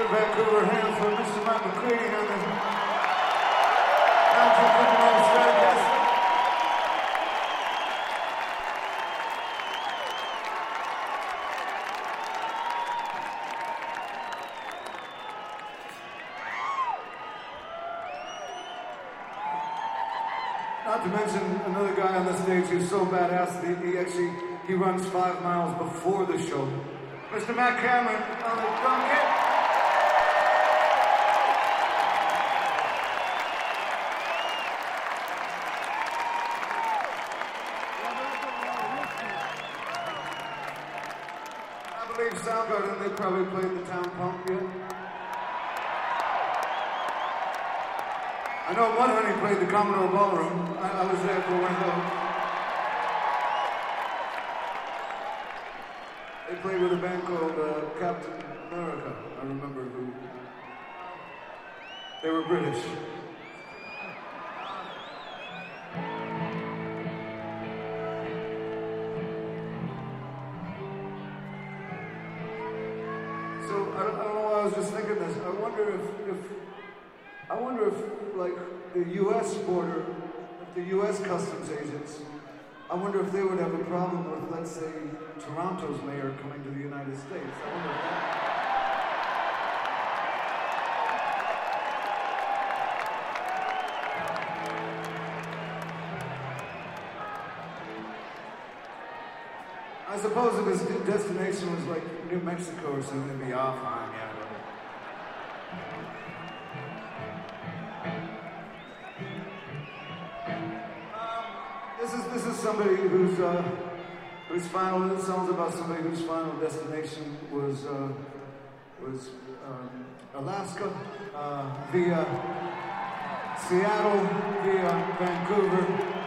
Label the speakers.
Speaker 1: Vancouver hands for Mr. Matt McCready on the 1959 Stratocaster. Not to mention another guy on the stage who's so badass that he runs 5 miles before the show. Mr. Matt Cameron on the drum kit. I believe Soundgarden, they probably played the Town Pump yet. I know Mudhoney played the Commodore Ballroom. I was there for one of those. They played with a band called Captain America. I remember who. They were British. So I don't know why I was just thinking this. I wonder if like the U.S. border, if the U.S. customs agents, I wonder if they would have a problem with, let's say, Toronto's mayor coming to the United States. I wonder if that... I suppose if his destination was like New Mexico or something, it'd be off fine, yeah. This is somebody whose final songs about somebody whose final destination was Alaska via Seattle via Vancouver.